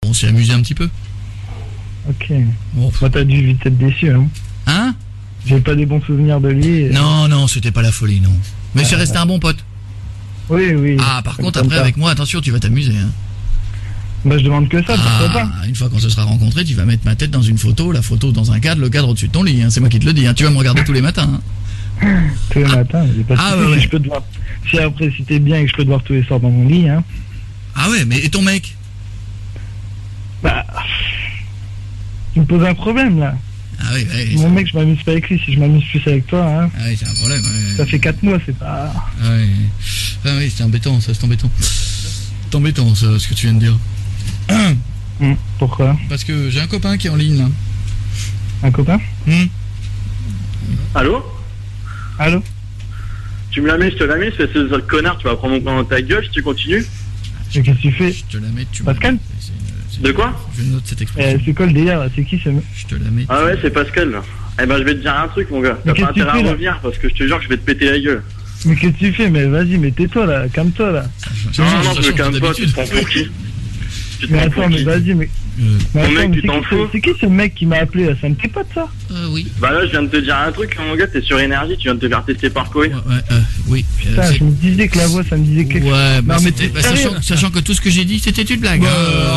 On s'est amusé un petit peu. Ok. Bon. Moi, t'as dû vite être déçu, hein. Hein? J'ai pas des bons souvenirs de lui. Non, c'était pas la folie, non. Mais c'est resté un bon pote. Oui. Ah, par contre, après, avec moi, attention, tu vas t'amuser, hein. Bah, je demande que ça, pourquoi pas. Une fois qu'on se sera rencontrés, tu vas mettre ma tête dans une photo, la photo dans un cadre, le cadre au-dessus de ton lit, hein. C'est moi qui te le dis, hein. Tu vas me regarder tous les matins, hein. Tous les matins, j'ai pas de soucis, ouais. si je peux te voir. Si après, si t'es bien et que je peux te voir tous les soirs dans mon lit, hein. Ah ouais, mais et ton mec? Bah. Tu me poses un problème, là. Ah oui, Mon mec, je m'amuse pas avec lui, si je m'amuse plus avec toi, hein. Ah oui, c'est un problème, ouais. Ça fait 4 mois, c'est pas... Ah oui. Ah oui, c'est embêtant, ça, c'est embêtant. C'est embêtant, ça, ce que tu viens de dire. Pourquoi? Parce que j'ai un copain qui est en ligne, là. Un copain? Allô? Allô? Tu me la mets, je te la mets, c'est ce connard, tu vas prendre mon plan dans ta gueule si tu continues. Mais qu'est-ce que tu fais? Je te la mets, Pascal? De quoi? Je note cette expression. C'est quoi le délire, là? C'est qui ce mec? Je te la mets. Ah ouais, c'est Pascal là. Eh ben je vais te dire un truc mon gars, Mais t'as pas qu'est-ce que intérêt tu fais, à là revenir parce que je te jure que je vais te péter la gueule. Mais qu'est-ce que tu fais? Mais vas-y, mais tais-toi, là. Calme-toi, là. Non, je me calme pas, tu te prends pour qui? Tu te Mais prends pour attends, mais qui? vas-y, mais... Ton attends, mec, mais tu t'en fous? c'est qui ce mec qui m'a appelé, là? Ça ne t'est pas de ça? Oui. Bah là je viens de te dire un truc mon gars, t'es sur énergie, tu viens de te faire tester par Koé. Oui. Putain, je me disais que la voix, ça me disait quelque chose. Ouais, bah Non, mais c'était, t'es sérieux, sachant que tout ce que j'ai dit, c'était une blague.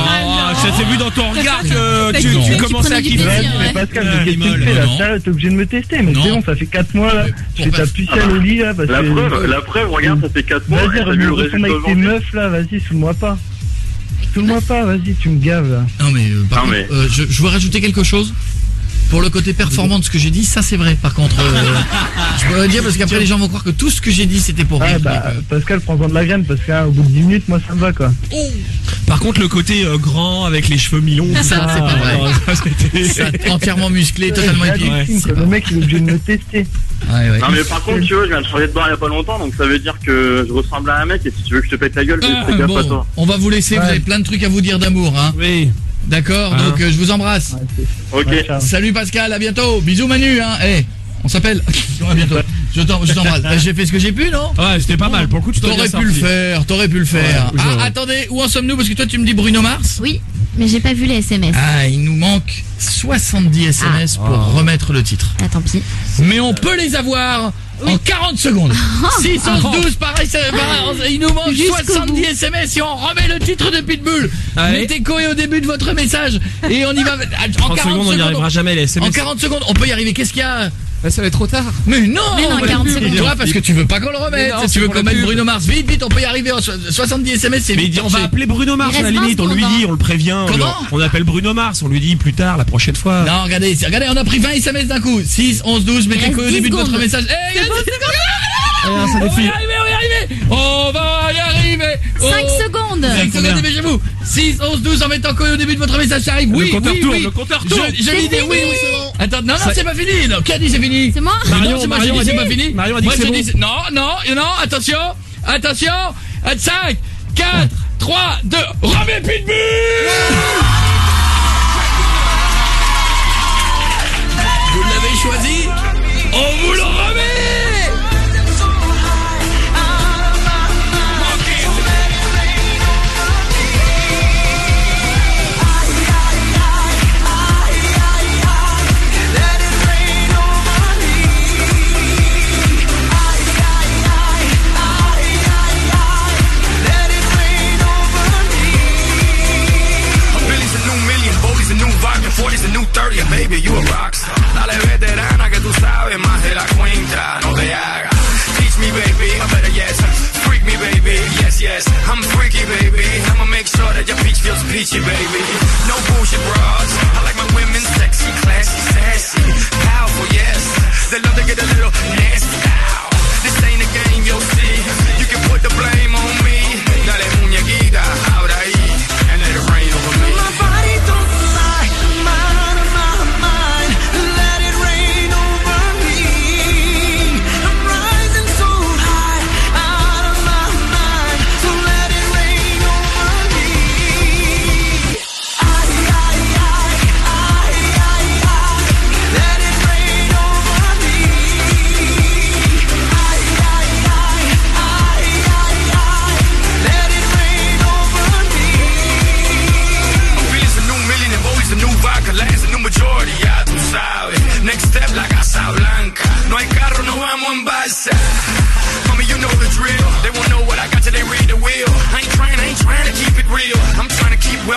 Ça s'est vu dans ton regard que tu commençais à kiffer. Mais Pascal, mais qu'est-ce que tu fais, là? Sérieux, t'es obligé de me tester, mais c'est bon, ça fait 4 mois, là. Je fais ta pucelle au lit, là, parce que... La preuve, regarde, ça fait 4 mois, Vas-y, t'as vu le résultat avec tes aujourd'hui. meufs, là, vas-y, saoule-moi pas. Saoule-moi pas, vas-y, tu me gaves, là. Non mais, par contre, je veux rajouter quelque chose. Pour le côté performant de ce que j'ai dit, ça c'est vrai. Par contre, je peux le dire parce qu'après les gens vont croire que tout ce que j'ai dit c'était pour rire. Pascal, prends-en de la graine parce qu'au bout de 10 minutes, moi ça me va quoi. Par contre, le côté grand avec les cheveux mi-longs, ça c'est pas vrai. Ça, entièrement musclé, totalement épique. Le mec il est obligé de me tester. Non mais par contre tu vois, je viens de changer de bar il y a pas longtemps, donc ça veut dire que je ressemble à un mec et si tu veux que je te pète la gueule, fais gaffe à toi. On va vous laisser, vous avez plein de trucs à vous dire d'amour, hein. Oui. D'accord, donc je vous embrasse. Ok. Salut Pascal, à bientôt. Bisous Manu, hein. On s'appelle. À bientôt. Je t'embrasse. J'ai fait ce que j'ai pu, non? Ouais, c'était pas mal. Pour le coup, tu t'aurais pu le faire. Ah, attendez, où en sommes-nous? Parce que toi, tu me dis Bruno Mars. Oui, mais j'ai pas vu les SMS. Ah, il nous manque 70 SMS pour remettre le titre. Ah, tant pis. Mais on peut les avoir en 40 secondes. 6, 11, 12, pareil, il nous manque 70 SMS et on remet le titre de Pitbull. Mettez Koé au début de votre message et on y va. En 40 secondes, on n'y arrivera jamais les SMS. En 40 secondes, on peut y arriver. Qu'est-ce qu'il y a? Ça va être trop tard. Mais non, 40 secondes. Tu vois, parce que tu veux pas qu'on le remette. Si tu veux qu'on mette Bruno Mars, vite, on peut y arriver en 70 SMS. C'est mais on va appeler Bruno Mars à la limite, on lui dit, on le prévient. Comment? On appelle Bruno Mars, on lui dit plus tard, la prochaine fois. Non, regardez, on a pris 20 SMS d'un coup. 6, 11, 12, mettez Koé au début de votre message. On va y arriver. 5 secondes. 5 secondes, dépêchez-vous. 6, 11, 12 en mettant Koé au début de votre message, ça arrive. Oui, le compteur tourne. Je l'ai dit, oui. Attends, non, c'est pas fini. Qui a dit c'est fini? C'est moi. Marion, c'est pas fini. Marion a dit que c'est bon. Non, attention. 5, 4, 3, 2, remets Pitbull. Vous l'avez choisi, on vous le remet. Forty's a new 30, baby, you a rockstar. Dale veterana que tú sabes más de la cuenta, no te hagas. Teach me, baby, I better yes. Freak me, baby, yes. I'm freaky, baby. I'ma make sure that your peach feels peachy, baby. No bullshit bras. I like my women sexy, classy, sassy, powerful, yes. They love to get a little nasty. Ow. This ain't a game, you'll see. You can put the blame on me. Dale muñequita, ahora ahí, and let it rain over me. My body don't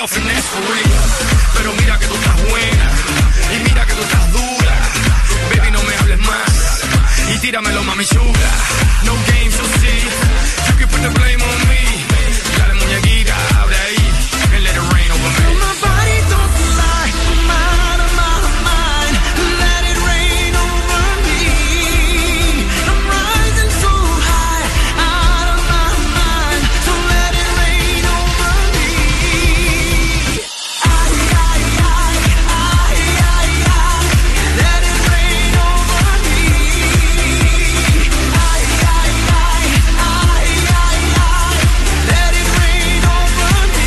real finesse for real. Pero mira que tú estás buena y mira que tú estás dura. Baby, no me hables más y tíramelo, mami chula. No games, you'll see. You can put the blame on me. Dale, muñequita, abre ahí and let it rain over me. My body don't lie, I'm out of my mind. Let it rain over me. I'm rising so high, out of my mind. So let it rain over me. Ay, ay, ay, ay, ay, ay. Let it rain over me. Ay, ay, ay, ay, ay, ay. Let it rain over me.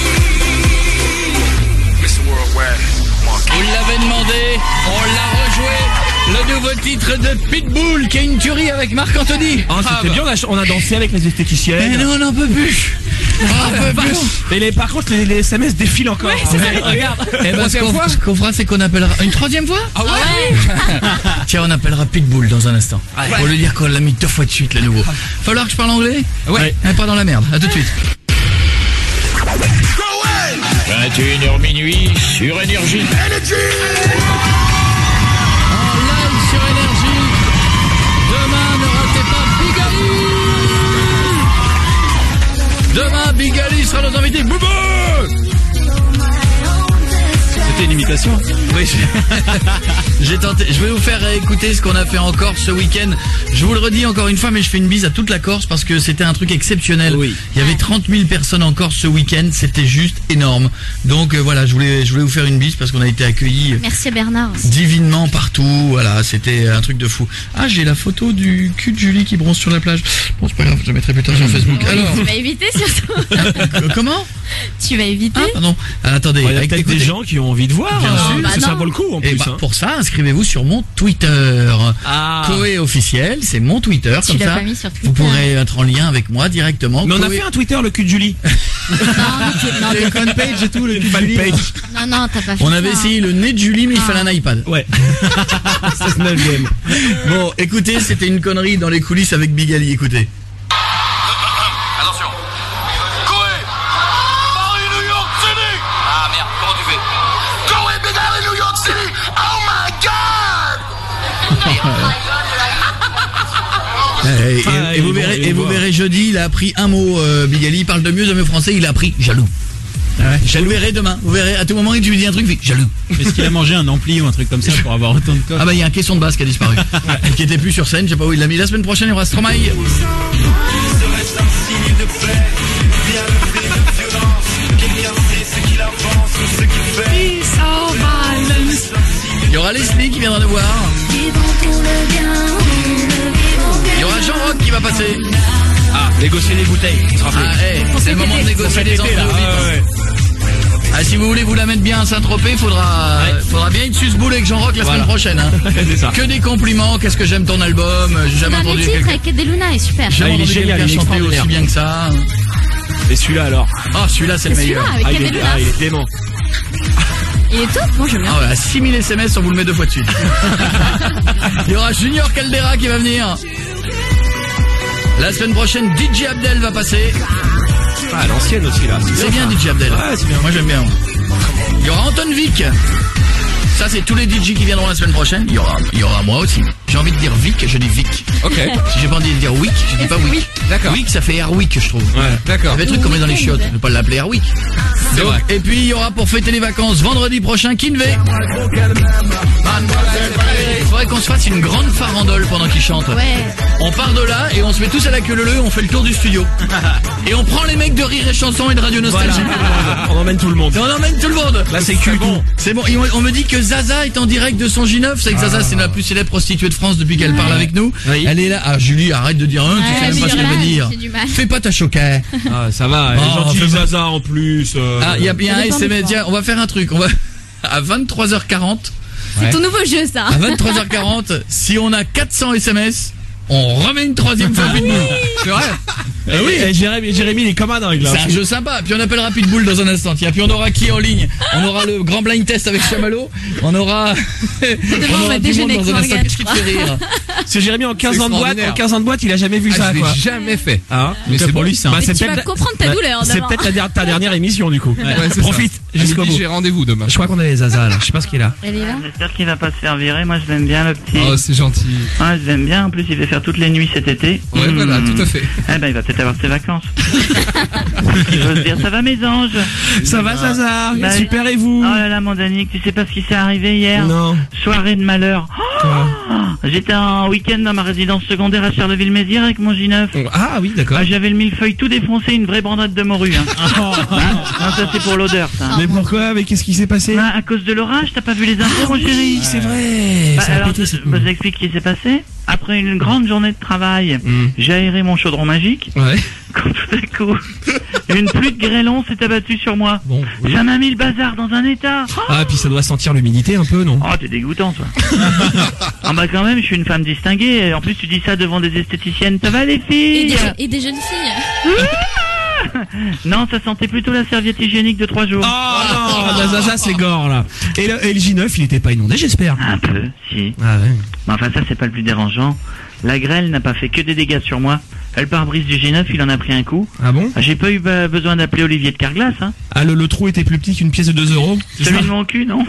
Mr. Worldwide, Vous l'avez demandé, on l'a rejoué. Le nouveau titre de Pitbull, qui est une tuerie avec Marc-Anthony. C'était bien, on a dansé avec les Mais esthéticiennes. non, on n'en peut plus. On n'en peut plus. Mais par contre, les SMS défilent encore. Regarde. Et ben, ce qu'on fera, c'est qu'on appellera une troisième fois. Ah ouais. Tiens, on appellera Pitbull dans un instant. Pour lui dire qu'on l'a mis 2 fois de suite, le nouveau. Falloir que je parle anglais? Ouais. Pas dans la merde. À tout de suite. 21h minuit sur Énergie. En live sur Énergie. Demain, ne ratez pas Big Ali. Demain, Big Ali sera nos invités. Boubou. C'était une imitation. Oui, j'ai tenté. Je vais vous faire écouter ce qu'on a fait en Corse ce week-end. Je vous le redis encore une fois, mais je fais une bise à toute la Corse parce que c'était un truc exceptionnel. Oui. Il y avait 30 000 personnes en Corse ce week-end. C'était juste énorme. Donc voilà, je voulais vous faire une bise parce qu'on a été accueillis Merci Bernard aussi. divinement partout. Voilà, c'était un truc de fou. Ah, j'ai la photo du cul de Julie qui bronze sur la plage. Bon, c'est pas grave, je la mettrai plus tard sur Facebook. Oui, Alors, tu vas éviter surtout. comment? Tu vas éviter. Ah, pardon. Attendez. Il y a peut-être écoutez. des gens qui ont envie de voir. Bien sûr. Bah C'est ça non. vaut le coup en Et plus. bah, pour ça, inscrivez-vous sur mon Twitter. Coé officiel, c'est mon Twitter. Tu Comme l'as ça, pas mis sur Twitter. vous pourrez être en lien avec moi directement. Mais on a Coé- fait un Twitter, le cul de Julie. Non, J'ai une fanpage et tout, le cul de Julie. Fanpage. non, t'as pas fait On avait ça. essayé le nez de Julie, mais il fallait un iPad. Ouais. C'est 9ème. Bon, écoutez, c'était une connerie dans les coulisses avec Big Ali. Écoutez. Attention. Koé, Paris, New York City. Ah merde, comment tu fais? Koé, Big Ali, New York City. Oh my God. Et vous verrez jeudi, il a appris un mot, Big Ali. Il parle de mieux français, il a appris jaloux. Je le verrai demain. Vous verrez, à tout moment, tu lui dis un truc, il fait jaloux. Est-ce qu'il a mangé un ampli ou un truc comme ça pour avoir autant de coques? Ah bah il y a un caisson de basse qui a disparu. Qui était plus sur scène, je sais pas où il l'a mis. La semaine prochaine, il y aura Stromae. Il y aura Leslie qui viendra nous voir. Il y aura Jean-Roch qui va passer. Ah, négocier les bouteilles. C'est le moment de négocier les entrées. Ah, si vous voulez vous la mettre bien à Saint-Tropez, faudra bien être susboule avec Jean-Roch la semaine prochaine. Hein. C'est ça. Que des compliments, qu'est-ce que j'aime ton album, j'ai jamais Dernier entendu titre quelqu'un. avec Deluna est super. J'ai Ah, il est entendu génial, quelqu'un il est chanter aussi extraordinaire. bien que ça. Et celui-là alors? Ah, celui-là c'est le Celui-là meilleur. avec il est Deluna. il est dément. Il est top, moi j'aime bien. Ah ouais, à 6000 SMS, on vous le met 2 fois de suite. Il y aura Junior Caldera qui va venir. La semaine prochaine, DJ Abdel va passer. Ah, l'ancienne aussi là. C'est bien DJ Abdel. Ouais, c'est bien. Moi j'aime bien. Il y aura Anton Vic. Ça c'est tous les DJ qui viendront la semaine prochaine. Il y aura moi aussi. J'ai envie de dire Vic, je dis Vic. Ok. Si j'ai pas envie de dire Wick, je dis pas Wick. D'accord. Wick ça fait Airwick je trouve. Ouais, d'accord. Il y avait des trucs qu'on met dans les chiottes, je vais pas l'appeler Airwick. C'est vrai. Et puis il y aura pour fêter les vacances vendredi prochain Kinvey. Il faudrait qu'on se fasse une grande farandole pendant qu'il chante. Ouais. On part de là et on se met tous à la queue leu, on fait le tour du studio. Et on prend les mecs de Rire et Chanson et de Radio Nostalgie. On emmène tout le monde. Et on emmène tout le monde. Là c'est cul. Bon, c'est bon. Et on me dit que Zaza est en direct de son J9. C'est que Zaza, c'est la plus célèbre prostituée de France depuis qu'elle parle avec nous. Oui. Elle est là. Ah, Julie, arrête de dire tu sais même pas ce qu'elle veut dire. j'ai du mal. Fais pas ta choquette. Ah, ça va. Oh, Gentil fais- Zaza en plus. Ah, il y a bien un Ça dépend SMS. des Tiens, on va faire un truc. On va à 23h40. C'est ton nouveau jeu ça. À 23h40, si on a 400 SMS, on remet une troisième fois Pitbull. C'est vrai. Oui. Jérémy, il est comme un dingue là. C'est un jeu sympa. Puis on appellera Pitbull dans un instant. Tiens, puis on aura qui en ligne? On aura le grand blind test avec Chamallow. On aura. on va du déjeuner monde dans un avec instant. Morgane, Qu'est-ce qui te fait rire? C'est Jérémy en 15 ans de boîte, il a jamais vu ça, je quoi. l'ai jamais fait. Ah, mais c'est pour lui, c'est tu vas comprendre ta douleur. C'est peut-être ta dernière émission, du coup. Ouais, Profite jusqu'au bout. J'ai rendez-vous demain. Je crois qu'on a les Zaza, là. Je sais pas ce qu'il a. Elle est là. J'espère qu'il va pas se faire virer. Moi, je l'aime bien, le petit. Oh, c'est gentil. Ouais, je l'aime bien. En plus, il va faire toutes les nuits cet été. Ouais, voilà, tout à fait. Eh ben, il va peut-être avoir ses vacances. Il va se dire, ça va mes anges? Ça va, Zaza? Bah, Super, et vous? Oh là là, mon Danick, tu sais pas ce qui s'est arrivé hier? Non. Soirée de malheur. J'étais en week-end dans ma résidence secondaire à Charleville-Mézières avec mon J9. Ah oui, d'accord. J'avais le millefeuille tout défoncé, une vraie bandade de morue. Hein. Non, ça c'est pour l'odeur, ça. Mais pourquoi? Mais qu'est-ce qui s'est passé? À cause de l'orage, t'as pas vu les infos, mon chéri? C'est vrai. Ça a alors, pété, je vous explique ce qui s'est passé. Après une grande journée de travail, j'ai aéré mon chaudron magique. Ouais. Quand tout à coup, une pluie de grêlons s'est abattue sur moi. Bon, oui. Ça m'a mis le bazar dans un état. Ah, puis ça doit sentir l'humidité un peu, non? Oh, t'es dégoûtant, toi. Ah bah quand même, je suis une femme distinguée. En plus, tu dis ça devant des esthéticiennes. Ça va, les filles? Et des jeunes filles. Non, ça sentait plutôt la serviette hygiénique de 3 jours. Oh non, Zaza, c'est gore, là. Et le J9, il était pas inondé, j'espère? Un peu, si. Ah ouais. Mais enfin, ça, c'est pas le plus dérangeant. La grêle n'a pas fait que des dégâts sur moi. Le pare-brise du G9, il en a pris un coup. Ah bon? J'ai pas eu besoin d'appeler Olivier de Carglass, hein. Ah, le trou était plus petit qu'une pièce de 2 euros? Celui de mon cul, non?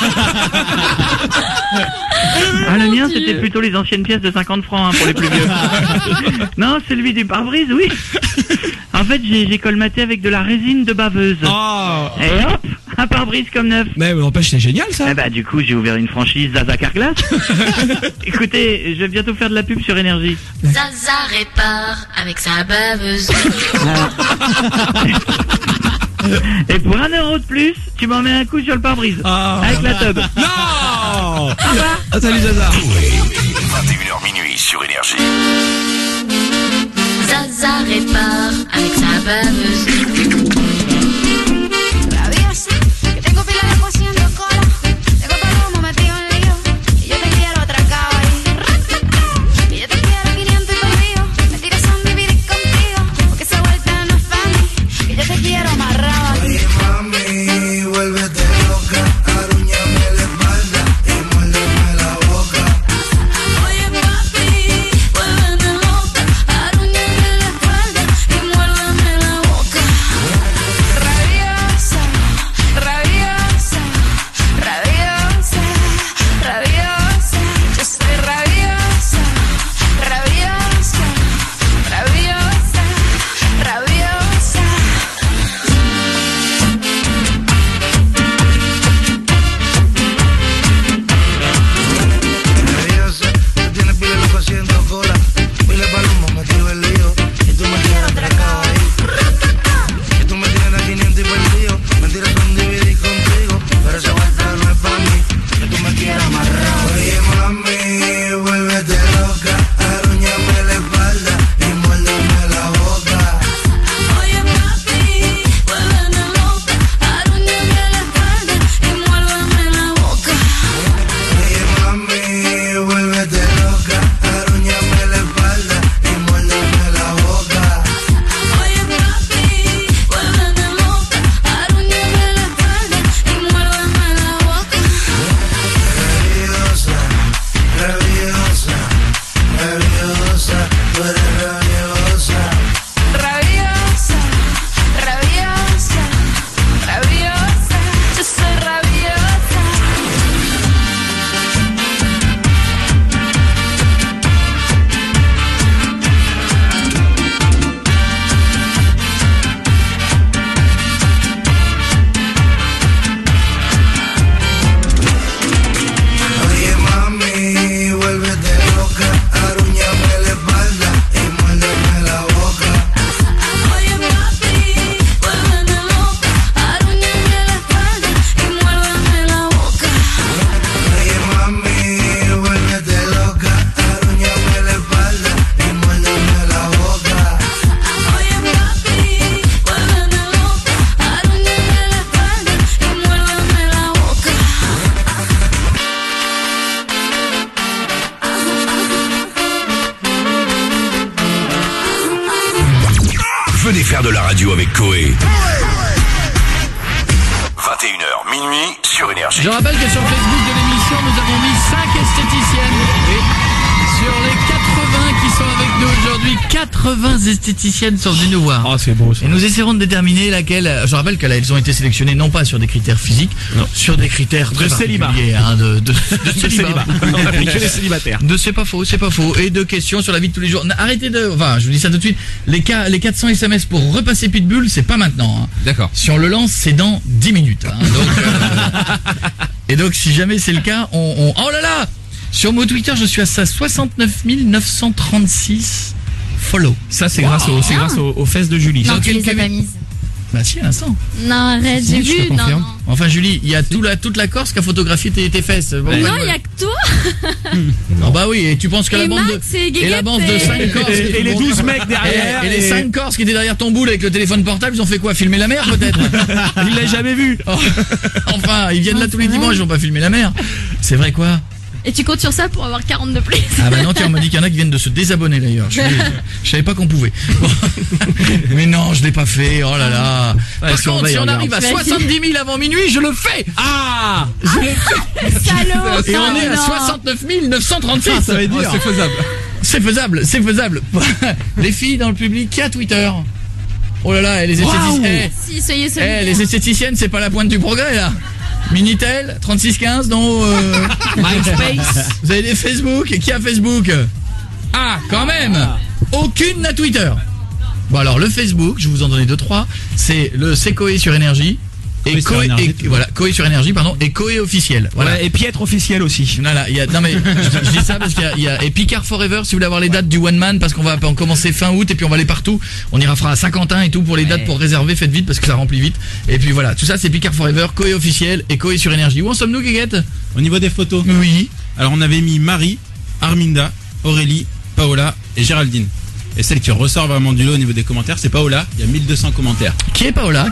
Ah, le mien, c'était plutôt les anciennes pièces de 50 francs, hein, pour les plus vieux. Non, celui du pare-brise, oui. En fait, j'ai colmaté avec de la résine de baveuse. Oh. Et hop, un pare-brise comme neuf. Mais n'empêche, c'est génial, ça. Eh bah, du coup, j'ai ouvert une franchise Zaza Carglass. Écoutez, je vais bientôt faire de la pub sur Énergie. Zaza répare avec sa baveuse. Et pour 1 euro de plus, tu m'en mets un coup sur le pare-brise. Avec la tub. Non. Salut, Zaza. 21h minuit sur Énergie. Zaza répare avec sa baveuse. Rabiosa, que tengo pila de haciendo cola. Tengo palomo metido en lío. Y yo te quiero atracado ahí. Y yo te quiero 500 y perdido. Me tiras un DVD contigo. Porque esa vuelta no es para mí. Que yo te quiero amarrado aquí. Oye, mami, vuélvete loca. Arúñame la espalda y muérdeme la boca. Oye papi, vuélveme loca. Arúñame la espalda y muérdeme la boca. Rabiosa, rabiosa, rabiosa, rabiosa. Yo soy rabiosa, rabiosa, rabiosa, rabiosa. Nerviosa, tú tienes pila loco haciendo cola. Pile palomo metido en lío. Y tú me tienes atracado ahí. Y tú me tienes a 500 y perdido. Mentiras son dividir contigo. Pero esa vuelta no es para mí. Que tú me quieras amarrado. Oye mami, vuélvete loca. Arúñame la espalda y muérdeme la boca. Oye papi, vuélveme loca. Arúñame la espalda y muérdeme la boca. Oye mami, vuélvete loca. Arúñame la espalda y muérdeme la boca. Oye papi, vuélveme loca. Arúñame la espalda y muérdeme la boca. Rabiosa, rabiosa, rabiosa, tú eres rabiosa. Rabiosa, rabiosa, rabiosa. Yo soy rabiosa. Oye mami, vuélvete loca, arúñame la espalda y muérdeme la boca. Oye papi, vuélveme loca. Arúñame la espalda y muérdeme la boca. Oye mami, vuélvete loca, arúñame la espalda y muérdeme la boca. Oye papi, vuélveme loca. Arúñame la espalda y muérdeme la boca. Venez faire de la radio avec Koé. 21h minuit sur Énergie. Je rappelle que sur Facebook de l'émission, nous avons mis 5 esthéticiennes. Et sur 80 esthéticiennes sont venues nous voir. Oh, c'est beau ça. Et nous essaierons de déterminer laquelle. Je rappelle qu'elles ont été sélectionnées non pas sur des critères physiques, sur des critères très De célibat. particuliers, hein, de Célibat. On a pris que les célibataires. c'est pas faux. Et de questions sur la vie de tous les jours. Arrêtez de. Enfin, je vous dis ça tout de suite. Les 400 SMS pour repasser Pitbull, c'est pas maintenant. Hein. D'accord. Si on le lance, c'est dans 10 minutes. Hein. Et donc, si jamais c'est le cas, Oh là là! Sur mon Twitter, je suis à 69 936 follow. Ça, c'est grâce aux fesses de Julie. Non, Ok, tu les as Kevin. pas mises. Bah si, à l'instant. Non, arrête, j'ai je te vu. Non, confirme. non. Enfin, Julie, il y a toute la Corse qui a photographié tes fesses. Bon, Non, ouais. il y a que toi. Ah bah oui, et tu penses que la Et bande Max et et la Guéguette, bande de 5 Corses Et les 12 mecs derrière. et les 5 Corses qui étaient derrière ton boule avec le téléphone portable, ils ont fait quoi? Filmer la mer peut-être? Il l'a jamais vu. Enfin, ils viennent là tous les dimanches, ils vont pas filmer la mer. C'est vrai quoi? Et tu comptes sur ça pour avoir 40 de plus. Ah bah non, tiens, on m'a dit qu'il y en a qui viennent de se désabonner d'ailleurs. Je savais pas qu'on pouvait. Bon. Mais non, je l'ai pas fait. Oh là là. Par contre, si on arrive à 70 000 avant minuit, je le fais. Ah, Je le fais. Salaud. Et on est à 69 936. ça veut dire. C'est faisable. C'est faisable. Les filles dans le public, qui a Twitter? Oh là là, les esthéticiennes. Si, soyez Eh, solidaires. les esthéticiennes, c'est pas la pointe du progrès là. Minitel, 3615, non MySpace. Vous avez des Facebook? Qui a Facebook? Ah, quand même. Aucune n'a Twitter. Bon alors, le Facebook, je vais vous en donner 2-3. C'est Coé sur Énergie. Et Coé sur Énergie, voilà, Coé sur Énergie, pardon, et Coé officiel. Voilà. Ouais, et Pietre officiel aussi. Voilà, non mais je dis ça parce qu'il y a et Picard Forever si vous voulez avoir les dates du One Man parce qu'on va en commencer fin août et puis on va aller partout. On ira fera à Saint-Quentin et tout pour les dates pour réserver, faites vite parce que ça remplit vite. Et puis voilà, tout ça c'est Picard Forever, Coé officiel et Coé sur Énergie. Où en sommes-nous, Guéguette? Au niveau des photos, Oui. alors on avait mis Marie, Arminda, Aurélie, Paola et Géraldine. Et celle qui ressort vraiment du lot au niveau des commentaires, c'est Paola. Il y a 1200 commentaires. Qui est Paola?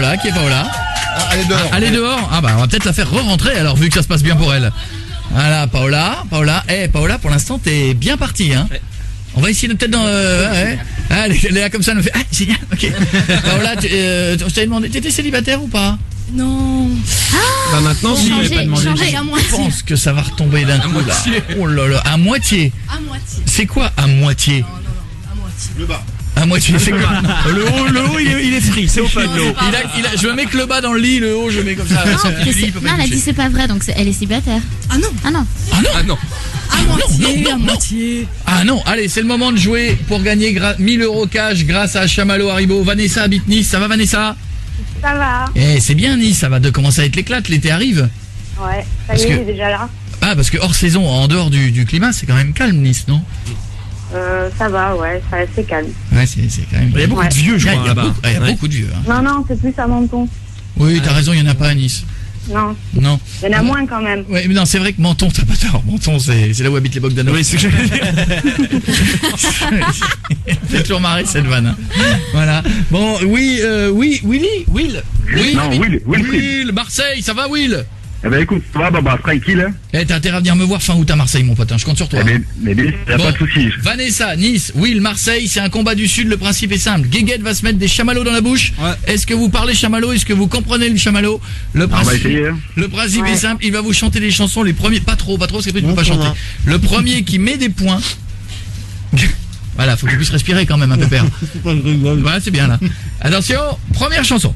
Allez dehors. Ah bah on va peut-être la faire re-rentrer alors vu que ça se passe bien pour elle. Voilà, Paola. Paola, pour l'instant t'es bien partie hein. Ouais. On va essayer de peut-être dans ouais. Ah, Léa comme ça elle me fait ah génial. OK. Paola, je t'avais demandé, t'étais célibataire ou pas? Non. Bah maintenant, si. Changer à Je moitié. pense que ça va retomber d'un coup là. Oh là là, à moitié. À moitié. C'est quoi à moitié? Le bas. À moitié, c'est quoi? Le haut, il est free, c'est open le haut. Je me mets que le bas dans le lit, le haut, je mets comme ça. Non, Ça, mais du lit, il peut pas non, elle a toucher. dit c'est pas vrai, donc elle est célibataire. Ah non. Ah non. Ah non. À moitié. Ah non, allez, c'est le moment de jouer pour gagner 1000 € cash grâce à Chamallow Haribo. Vanessa habite Nice, ça va Vanessa? Ça va. Eh, c'est bien Nice, ça va commencer à être l'éclate, l'été arrive. Ouais, ça Parce y est, que- il est déjà là. Ah, parce que hors saison, en dehors du climat, c'est quand même calme Nice, non? Ça va, ouais, c'est assez calme. Ouais, c'est quand même... Il y a beaucoup Ouais. de vieux, je Il y a crois, là-bas. beaucoup, il y a beaucoup de vieux. Hein. Non, non, c'est plus à Menton. Oui, t'as raison, il y en a pas à Nice. Non, Non. il y en a moins quand même. Ouais, mais non, c'est vrai que Menton, t'as pas tort. Menton, c'est là où habitent les Bogdanov. Oui, c'est ce que j'allais dire. C'est toujours marré cette vanne. Hein. Voilà. Bon, oui, Will. Non, Will. Marseille, ça va Will? Eh ben écoute, toi, bah, tranquille, hein. Eh, t'as intérêt à venir me voir fin août à Marseille, mon pote. Hein. Je compte sur toi. Eh ben, mais y a Bon. pas de souci. Vanessa, Nice, Will, Marseille, c'est un combat du Sud. Le principe est simple. Guéguette va se mettre des chamallows dans la bouche. Ouais. Est-ce que vous parlez chamallow? Est-ce que vous comprenez le chamallow? Le On va principe, essayer, hein. le principe est Ouais. simple. Il va vous chanter des chansons. Les premiers, pas trop, parce qu'après tu peux pas chanter. Le premier qui met des points. Voilà, faut que tu puisses respirer quand même, un peu père. Voilà, c'est bien là. Attention, première chanson.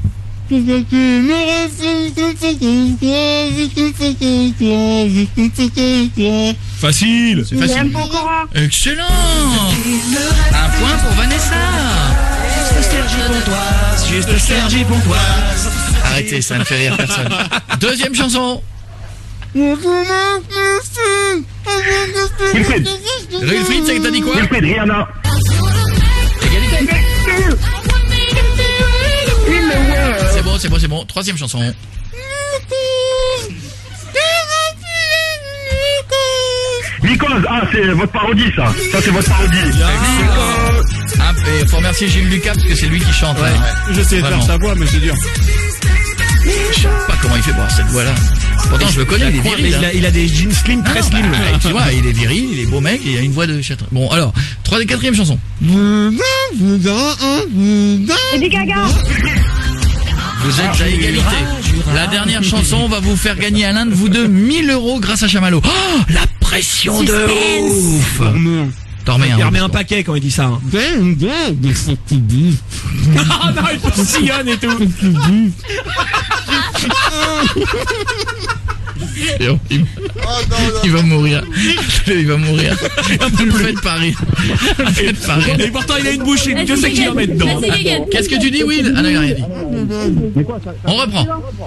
Facile. C'est facile. J'aime beaucoup. Excellent. Un point pour Vanessa. Juste Sergi Pontoise. Arrêtez, ça ne fait rire personne. Deuxième chanson. Wilfried, Wilfried, c'est que t'as dit quoi? Wilfried, Rihanna. Égalité. C'est bon. Troisième chanson. Nikos, ah, c'est votre parodie, ça. Ça, c'est votre parodie. Ah, et faut remercier Gilles Lucas parce que c'est lui qui chante. hein. J'essaie de faire Vraiment. sa voix, mais c'est dur. Je sais pas comment il fait pour avoir cette voix-là. Pourtant, je le connais, il est viril. hein. Il a des jeans slim, très slim. Bah, tu vois, il est viril, il est beau mec, et il a une voix de château. Bon, alors, quatrième chanson. Lady Gaga. Vous êtes à égalité. La dernière chanson va vous faire gagner à l'un de vous deux 1000 € grâce à Chamallow. Oh, la pression de ouf. T'en remets un. Il remet un paquet quand il dit ça. Hein. Ah non, il postillonne et tout. Il va mourir. Il va mourir. Ne le faites pas rire. Faites pas rire. Et pourtant il a une bouche et Dieu sait qu'il en met dedans. Qu'est-ce que tu dis, Will? Ah non, il a rien dit. On reprend.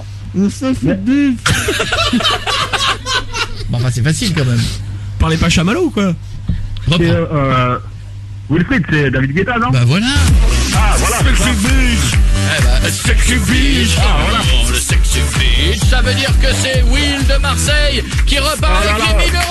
Bon, enfin, c'est facile quand même. Parlez pas chamallow ou quoi? Reprends. Wilfried, c'est David Guetta, non? Bah voilà. Ah, voilà. Sexy bitch. Eh bah, sexy bitch. Ah, voilà. Oh, le sexy bitch. Ça veut dire que c'est Will de Marseille qui repart avec les 1000 €.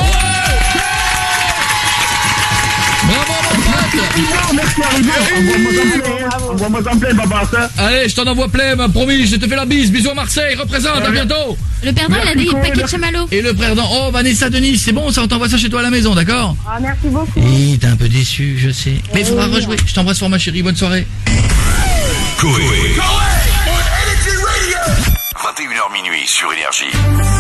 Bravo, mon pote. Merci, envoie-moi un plein, papa. Allez, je t'en envoie plein, promis, je te fais la bise. Bisous à Marseille, représente, à bientôt. Le perdant, il a des paquets de chamallows. Et le perdant, oh, Vanessa Denis, c'est bon, ça, on t'envoie ça chez toi à la maison, d'accord? Ah, merci beaucoup. Oui, t'es un peu déçu, je sais. Mais il faudra rejouer. Je t'embrasse fort, ma chérie, bonne soirée. Coé. 21h minuit sur Énergie.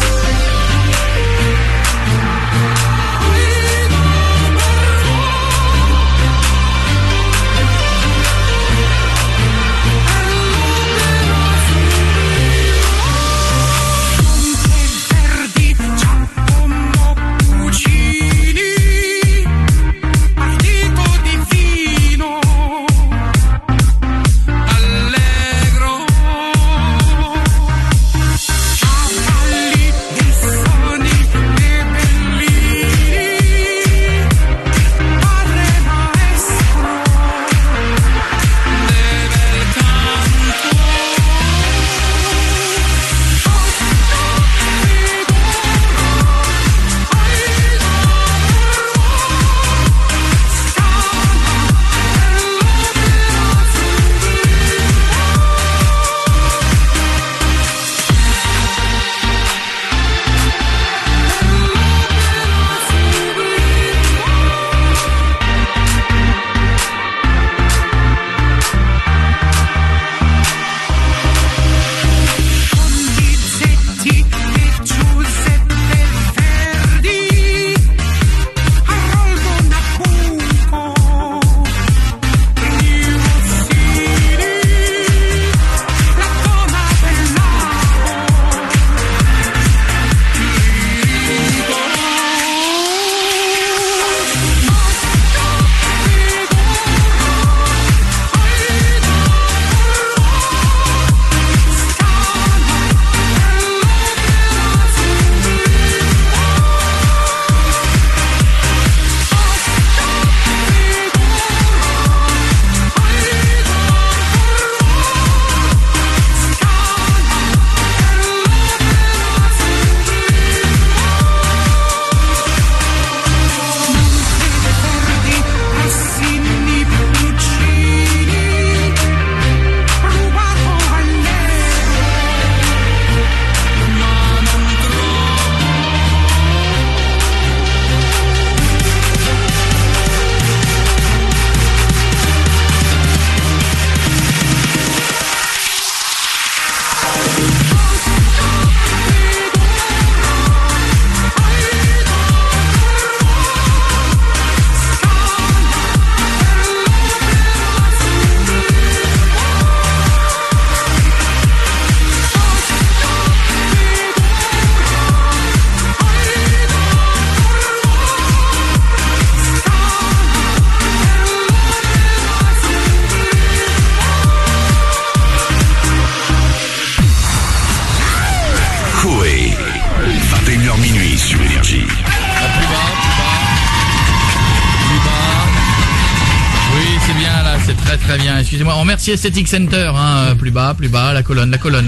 Très bien, excusez-moi. On remercie Aesthetic Center, hein, plus bas, la colonne. La colonne,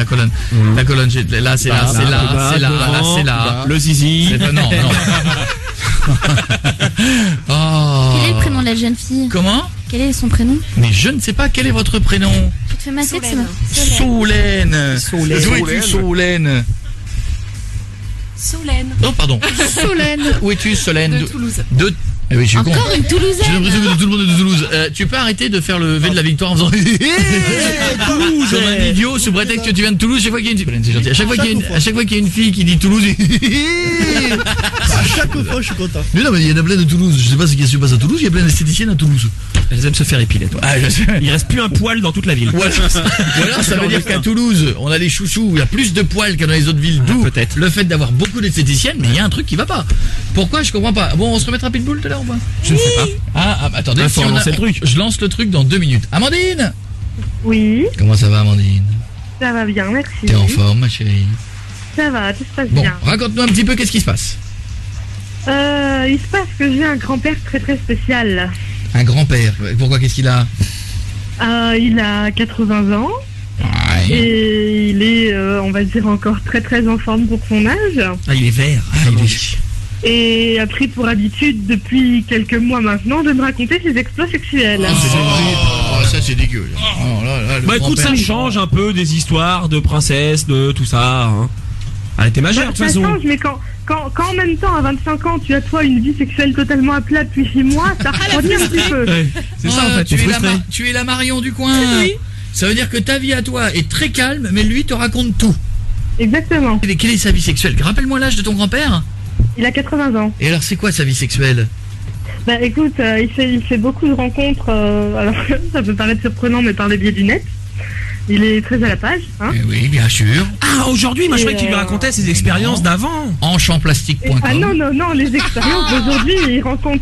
là, c'est là, c'est là. Le zizi. Non. Oh. Quel est le prénom de la jeune fille? Comment? Quel est son prénom? Mais je ne sais pas, quel est votre prénom? Tu te fais masser de Solène. Où es-tu, Solène? Solène. Oh, pardon. Solène. Où es-tu, Solène? De Toulouse. Eh oui, je suis con. Encore une Toulousaine. J'ai l'impression que tout le monde est de Toulouse. Tu peux arrêter de faire le V de la victoire en faisant Toulouse comme un idiot sous prétexte que tu viens de Toulouse. Chaque fois qu'il y a une, c'est gentil. À chaque fois qu'il y a une fille qui dit Toulouse, Chaque fois, je suis content. Mais non, mais il y en a plein de Toulouse. Je sais pas ce qui se passe à Toulouse. Il y a plein d'esthéticiennes à Toulouse. Elles aiment se faire épiler, toi. Ah, je sais. Il reste plus un poil dans toute la ville. Ou alors ça veut dire qu'à Toulouse, on a les chouchous, il y a plus de poils que dans les autres villes. D'où peut-être le fait d'avoir beaucoup d'esthéticiennes, mais il y a un truc qui va pas. Pourquoi? Je comprends pas. Bon, on se remettra Pitbull tout à l'heure ou pas? Je ne sais pas. Attendez, Faut lancer le truc. Je lance le truc dans 2 minutes. Amandine! Oui, Comment ça va, Amandine? ça va bien, merci. T'es en forme, ma chérie? Ça va, tout se passe Bon, bien. raconte-nous un petit peu qu'est-ce qui se passe. Il se passe que j'ai un grand-père très très spécial. Un grand-père. Pourquoi? Qu'est-ce qu'il a? Il a 80 ans. Ouais. Et il est, on va dire, encore très très en forme pour son âge. Ah, il est vert. Et a pris pour habitude depuis quelques mois maintenant de me raconter ses exploits sexuels. Ça c'est dégueu. Bah écoute, ça change un peu des histoires de princesses, de tout ça. Hein. Elle était majeure de toute Ça façon. change, mais quand en même temps, à 25 ans, tu as toi une vie sexuelle totalement à plat depuis 6 mois, ça refroidit un petit peu. Ouais, c'est ça en fait. Tu es la Marion du coin. Ça veut dire que ta vie à toi est très calme, mais lui te raconte tout. Exactement. Quelle est sa vie sexuelle? Rappelle-moi l'âge de ton grand-père. Il a 80 ans. Et alors c'est quoi sa vie sexuelle? Bah écoute, il fait beaucoup de rencontres, alors ça peut paraître surprenant, mais par le biais du net. Il est très à la page, hein. Oui, bien sûr. Ah, aujourd'hui, moi je croyais qu'il lui racontait ses expériences d'avant. Enchamplastique.com. Ah non, les expériences d'aujourd'hui, il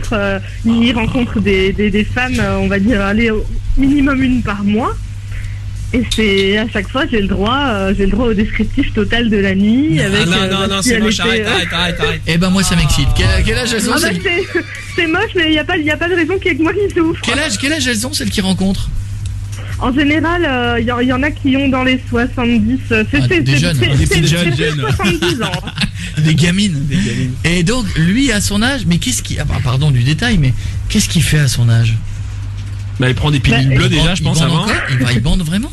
rencontre des femmes, on va dire, aller au minimum une par mois. Et c'est à chaque fois j'ai le droit au descriptif total de la nuit. Non, c'est moche, arrête. Eh ben moi ça m'excite. Quel âge elles ont c'est moche, mais il y a pas de raison qu'il y ait que moi qui souffre. Quel âge elles ont celles qui rencontrent? En général, il y en a qui ont dans les 70. Des jeunes, des petites jeunes. 70 ans. Des gamines. Et donc lui à son âge, mais qu'est-ce qui pardon du détail, mais qu'est-ce qu'il fait à son âge? Bah il prend des pilules bleues déjà, je pense avant. Il bande vraiment?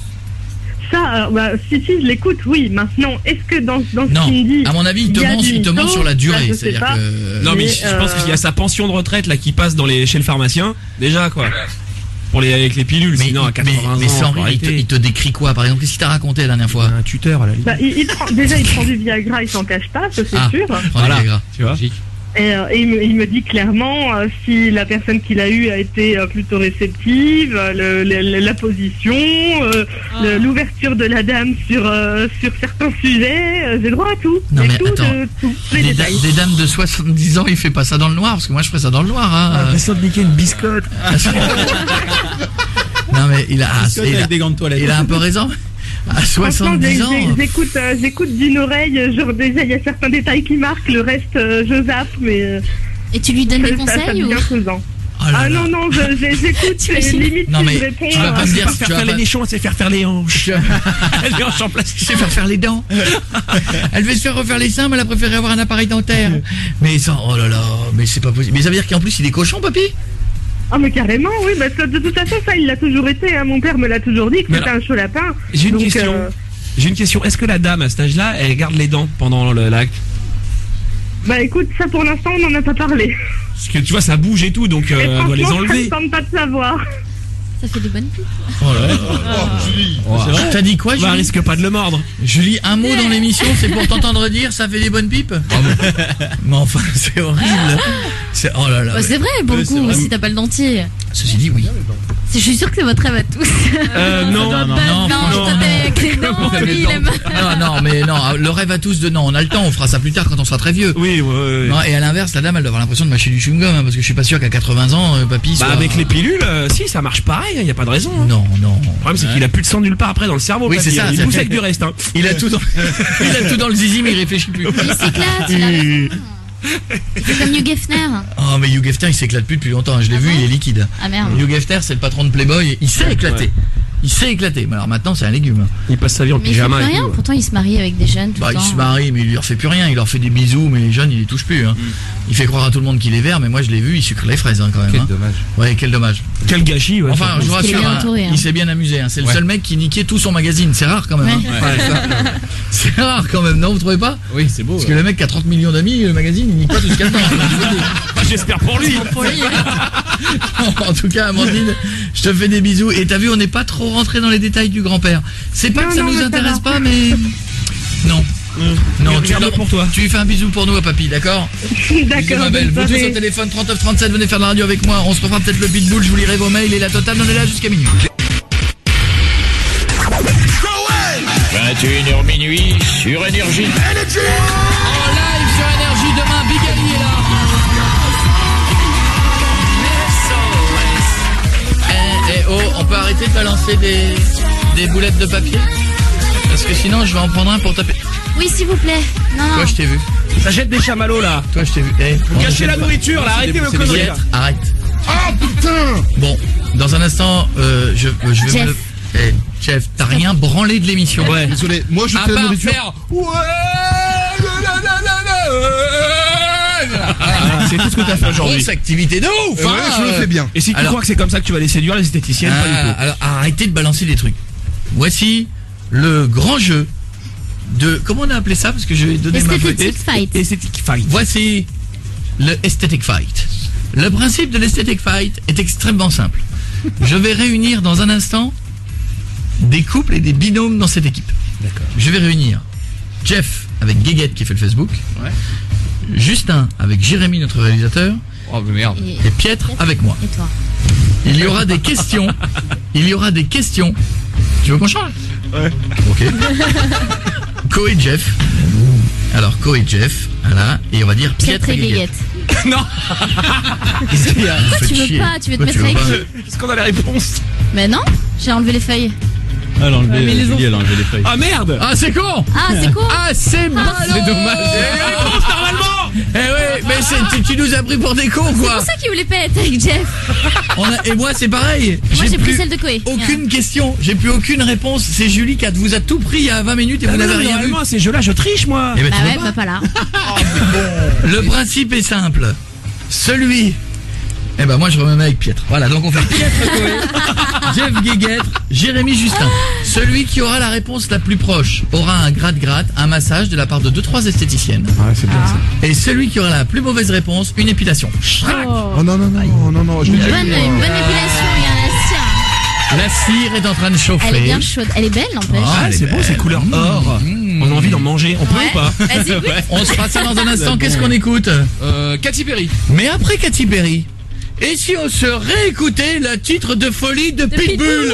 Ça, si je l'écoute, oui. Maintenant, est-ce que dans ce qu'il dit, à mon avis, il te ment sur la durée. C'est-à-dire que... Non, mais je pense qu'il y a sa pension de retraite là qui passe chez le pharmacien. Déjà, quoi. Avec les pilules, sinon à 80 ans. Mais Henri, il te décrit quoi, par exemple? Qu'est-ce qu'il t'a raconté la dernière fois? Un tuteur à la limite. il prend du Viagra, il s'en cache pas, ça c'est sûr. Voilà, tu vois. Et il me dit clairement si la personne qu'il a eue a été plutôt réceptive, la position, l'ouverture de la dame sur certains sujets, j'ai droit à tout. Non mais attends, des dames de 70 ans, il fait pas ça dans le noir, parce que moi je ferais ça dans le noir. Hein. Ça de niquer une biscotte. Non mais il a un peu raison. À 70 ans. J'écoute d'une oreille, genre déjà il y a certains détails qui marquent, le reste je zappe, mais. Et tu lui donnes des conseils ou? Non, j'écoute, limite non, mais je réponds. Tu vas pas me dire, faire faire les nichons, c'est faire faire les hanches. Elle est hanche en plastique. C'est faire les dents. Elle veut se faire refaire les seins, mais elle a préféré avoir un appareil dentaire. Mais ça, oh là là, mais c'est pas possible. Mais ça veut dire qu'en plus il est cochon, papy? Ah mais carrément, oui, parce que de toute façon ça il l'a toujours été, hein. Mon père me l'a toujours dit que c'était un chaud lapin. J'ai une question, est-ce que la dame à cet âge-là, elle garde les dents pendant l'acte? Bah écoute, ça pour l'instant on n'en a pas parlé. Parce que tu vois ça bouge et tout, donc elle doit les enlever. Ça me semble pas de savoir. Ça fait des bonnes pipes. Oh là là. Julie. T'as dit quoi, Julie? Bah, risque pas de le mordre. Julie, un mot dans l'émission, c'est pour t'entendre dire ça fait des bonnes pipes? Mais enfin, c'est horrible. Oh là là. Bah, c'est vrai, pour le coup, si t'as pas le dentier. Ceci dit, oui. Je suis sûre que c'est votre rêve à tous. Non, le rêve à tous non, on a le temps, on fera ça plus tard quand on sera très vieux. Oui, ouais. Non, et à l'inverse, la dame, elle doit avoir l'impression de mâcher du chewing-gum, hein, parce que je suis pas sûr qu'à 80 ans, papy soit... Bah, avec les pilules, si, ça marche pareil, y a pas de raison. Hein. Non. Le problème, c'est qu'il a plus de sang nulle part après dans le cerveau. Oui, c'est ça. Il pousse avec du reste, hein. Il a tout dans le zizi, mais il réfléchit plus. Il s'éclate, il a raison. C'est comme Hugh Hefner. Oh mais Hugh Hefner il s'éclate plus depuis longtemps, je l'ai vu, il est liquide. Ah merde. Hugh Hefner c'est le patron de Playboy, il s'est éclaté. Ouais. Il s'est éclaté, mais alors maintenant c'est un légume. Il passe sa vie en pyjama. Mais il fait rien, pourtant il se marie avec des jeunes tout le temps. Il se marie mais il leur fait plus rien, il leur fait des bisous mais les jeunes il les touche plus. Hein. Il fait croire à tout le monde qu'il est vert mais moi je l'ai vu, il sucre les fraises hein, quand même. Quel dommage. Ouais, quel dommage. Quel gâchis, ouais. Enfin, je vous rassure, il s'est bien amusé. Hein. C'est le seul mec qui niquait tout son magazine, c'est rare quand même. Hein. C'est rare quand même, non vous trouvez pas? Oui, c'est beau. Parce que le mec qui a 30 millions d'amis, le magazine il nique pas tout ce qu'il y a dedans. J'espère pour lui. En tout cas, Amandine, je te fais des bisous. Et t'as vu, on n'est pas trop rentré dans les détails du grand-père. C'est pas que ça nous intéresse pas, mais non. Non, tu Garde-le pour toi. Tu lui fais un bisou pour nous à papy, d'accord? D'accord, Ma belle, vous bonne tous soirée. au téléphone 3937, venez faire de la radio avec moi. On se refera peut-être le pitbull, je vous lirai vos mails et la totale, on est là jusqu'à minuit. 21h minuit sur Énergie. En live sur Énergie, demain, Big Ali est là. On peut arrêter de balancer des boulettes de papier? Parce que sinon je vais en prendre un pour taper. Oui, s'il vous plaît. Non, non. Toi je t'ai vu. Ça jette des chamallows là. Toi je t'ai vu. Vous cachez la nourriture là, arrêtez vos conneries là. Arrête. Oh putain. Bon, dans un instant, je vais Jeff. me... Jeff, t'as rien branlé de l'émission. Ouais. Désolé, moi je À fais la part nourriture. faire... C'est tout ce que t'as fait aujourd'hui. Grosse activité de ouf, Ouais, je le fais bien. Et si tu Alors- crois que c'est comme ça que tu vas les séduire les esthéticiennes, pas du tout. Alors arrêtez de balancer des trucs. Voici le grand jeu de... Comment on a appelé ça? Parce que je vais donner ma Aesthetic Fight. Esthétique fight. Voici le Aesthetic Fight. Le principe de l'Aesthetic Fight est extrêmement simple. Je vais réunir dans un instant des couples et des binômes dans cette équipe. D'accord. Je vais réunir Jeff avec Guéguette qui fait le Facebook. Ouais. Justin avec Jérémy notre réalisateur. Oh merde. Et Pietre avec moi. Et toi? Il y aura des questions. Il y aura des questions. Tu veux qu'on change? Ouais. Ok. Co et Jeff. Alors Co et Jeff. Voilà. Et on va dire Pietre et Guéguette. Non. Qu'est-ce qu'il y a? Pourquoi tu veux pas? Tu veux te mettre avec qui? Est-ce qu'on a les réponses? Mais non, j'ai enlevé les feuilles. Ah, elle a enlevé, Julie, elle a enlevé les feuilles. Ah merde. Ah c'est con. Ah, c'est con. Ah c'est ballot. C'est dommage. Les réponses normalement. Eh ouais, mais tu nous as pris pour des cons C'est quoi. pour ça qu'il voulait pas être avec Jeff. Et moi c'est pareil. Moi, j'ai pris plus celle de Koé. aucune question, j'ai plus aucune réponse. C'est Julie qui vous a tout pris il y a 20 minutes et vous n'avez rien vu. Moi, ces jeux-là, je triche moi. Eh ben, Bah tu ouais, vois bah pas là. Le principe est simple. Celui... Eh ben moi je remets avec Pietre. Voilà, donc on fait Pietre Koé, Jeff Guéguette, Jérémy Justin. Celui qui aura la réponse la plus proche aura un gratte-gratte, un massage de la part de 2-3 esthéticiennes. Ouais, c'est bien ça. Et celui qui aura la plus mauvaise réponse, une épilation. Oh non, non, non, non, non, je Une l'ai bonne déjà vu, moi. épilation, il y a la cire. La cire est en train de chauffer. Elle est bien chaude. Elle est belle, n'empêche. Ah, Ah, c'est beau, c'est couleur or. On a envie d'en manger. On peut Ouais. ou pas? Vas-y, oui. On se fera ça dans un instant. Qu'est-ce qu'on écoute? Katy Perry. Mais après Katy Perry, et si on se réécoutait le titre de folie de Pitbull? Pitbull.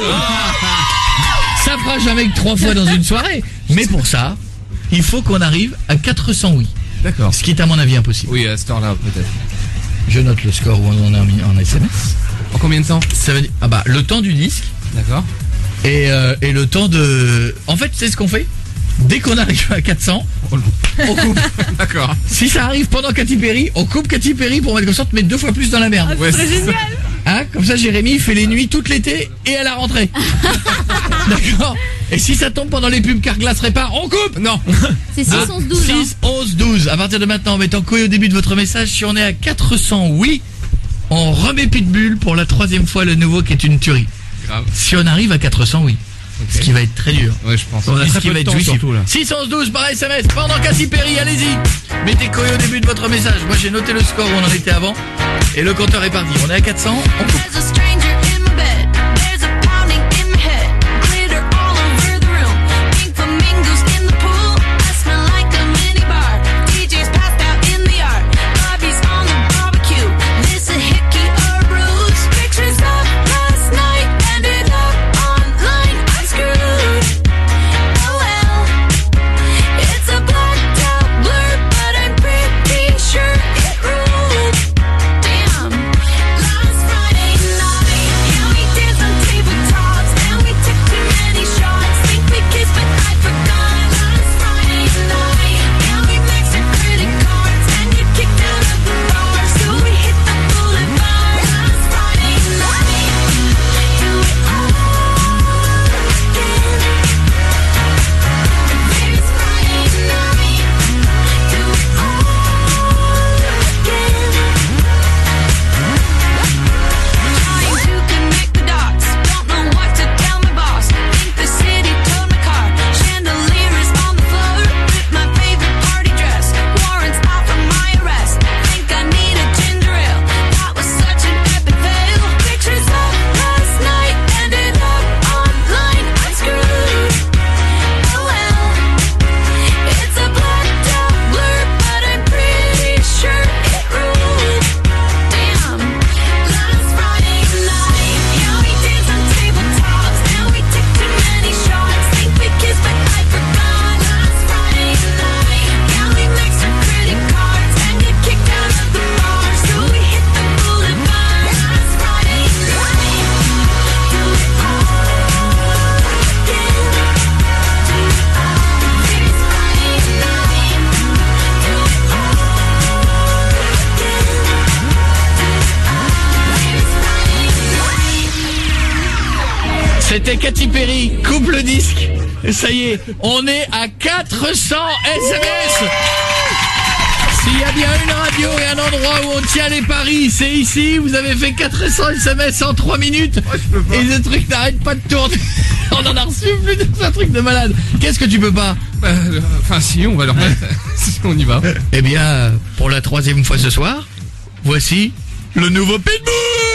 Ça fera jamais que 3 fois dans une soirée. Mais pour ça, il faut qu'on arrive à 400 oui. D'accord. Ce qui est à mon avis impossible. Oui, à cette heure-là, peut-être. Je note le score où on en a mis en SMS. En combien de temps? Ça veut dire, le temps du disque D'accord. et le temps de... En fait, c'est ce qu'on fait. Dès qu'on arrive à 400, on coupe. D'accord. Si ça arrive pendant Katy Perry, on coupe Katy Perry pour mettre comme ça, te mettre 2 fois plus dans la merde. Ouais, c'est génial. Hein, comme ça, Jérémy il fait les nuits toute l'été et à la rentrée. D'accord. Et si ça tombe pendant les pubs Carglass répare, on coupe. Non. C'est 6, 11, 12. 6, 11, 12. À partir de maintenant, en mettant Koé au début de votre message, si on est à 400 oui, on remet Pitbull pour la 3e fois le nouveau qui est une tuerie. Grave. Si on arrive à 400 oui. Ce qui va être très dur. Ouais, je pense. On a Il ce reste qui peu va de être temps, jouissif. surtout, là. 612 par SMS pendant Katy Perry, allez-y. Mettez Koé au début de votre message. Moi j'ai noté le score où on en était avant. Et le compteur est parti. On est à 400, on coupe. There's a stranger in my bed. There's a pounding in my head. Glitter all over the room. Pink flamingos in the pool. I smell like a mini bar. DJ's passed out in the yard. Bobby's on the barbecue. This a hickey or a bruise. Pictures of last night ended up online. I'm screwed. Oh well. It's a blacked out blur, but I'm pretty sure it ruled. Damn. Last Friday night. C'était Katy Perry, coupe le disque. Et ça y est, on est à 400 SMS. S'il y a bien une radio et un endroit où on tient les paris, c'est ici. Vous avez fait 400 SMS en 3 minutes. Et ce truc n'arrête pas de tourner. On en a reçu plus de un truc de malade. Qu'est-ce que tu peux pas? Enfin si, on va leur mettre. Si on y va. Eh bien, pour la 3e fois ce soir, voici le nouveau Pitbull.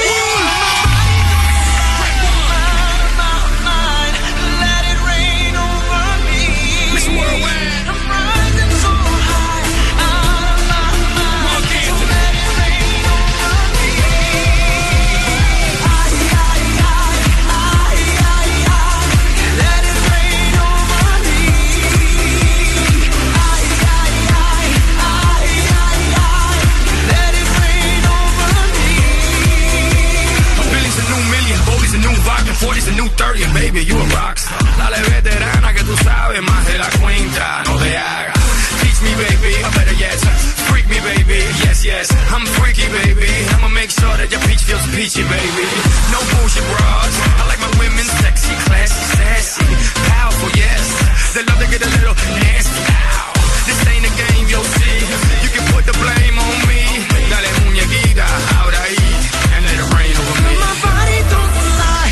It's a new 30, baby, you a rockstar. Dale veterana que tú sabes más de la cuenta, no te hagas. Teach me, baby, or better yet, freak me, baby, yes, yes. I'm freaky, baby, I'ma make sure that your peach feels peachy, baby. No bullshit bras, I like my women sexy, classy, sassy, powerful, yes. They love to get a little nasty, ow. This ain't a game, you'll see. You can put the blame on me. Dale muñequita, ahora ahí, and let it rain over me. My body don't lie.